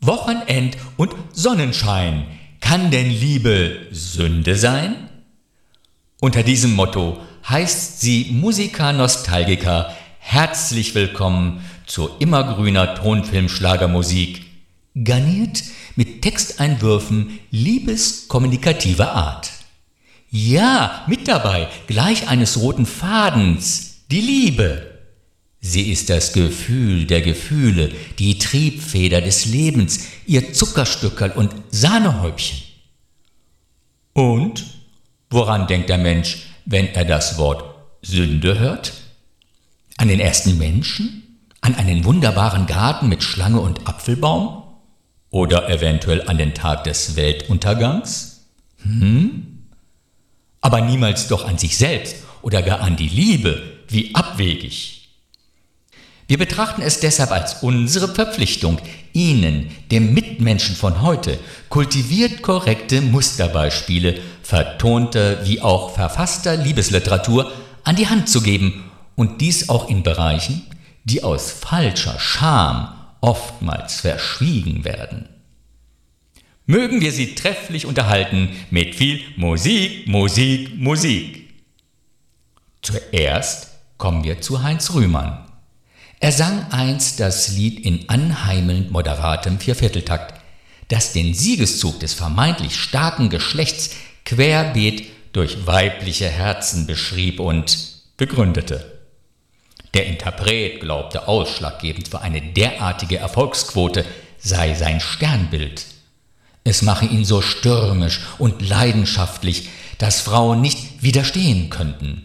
Wochenend und Sonnenschein. Kann denn Liebe Sünde sein? Unter diesem Motto heißt sie Musica Nostalgica herzlich willkommen zur immergrüner Tonfilmschlagermusik, garniert mit Texteinwürfen liebeskommunikativer Art. Ja, mit dabei, gleich eines roten Fadens, die Liebe. Sie ist das Gefühl der Gefühle, die Triebfeder des Lebens, ihr Zuckerstückerl und Sahnehäubchen. Und woran denkt der Mensch, wenn er das Wort Sünde hört? An den ersten Menschen? An einen wunderbaren Garten mit Schlange und Apfelbaum? Oder eventuell an den Tag des Weltuntergangs? Aber niemals doch an sich selbst oder gar an die Liebe, wie abwegig. Wir betrachten es deshalb als unsere Verpflichtung, Ihnen, dem Mitmenschen von heute, kultiviert korrekte Musterbeispiele vertonter wie auch verfasster Liebesliteratur an die Hand zu geben und dies auch in Bereichen, die aus falscher Scham oftmals verschwiegen werden. Mögen wir Sie trefflich unterhalten mit viel Musik, Musik, Musik. Zuerst kommen wir zu Heinz Rühmann. Er sang einst das Lied in anheimelnd moderatem Viervierteltakt, das den Siegeszug des vermeintlich starken Geschlechts querbeet durch weibliche Herzen beschrieb und begründete. Der Interpret glaubte, ausschlaggebend für eine derartige Erfolgsquote sei sein Sternbild. Es mache ihn so stürmisch und leidenschaftlich, dass Frauen nicht widerstehen könnten.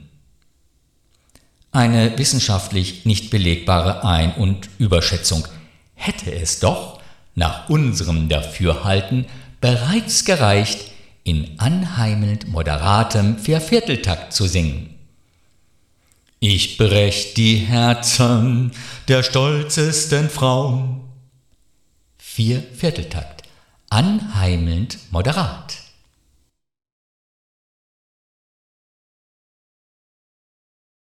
Eine wissenschaftlich nicht belegbare Ein- und Überschätzung hätte es doch, nach unserem Dafürhalten, bereits gereicht, in anheimelnd moderatem Viervierteltakt zu singen. Ich brech die Herzen der stolzesten Frauen. Viervierteltakt, anheimelnd moderat.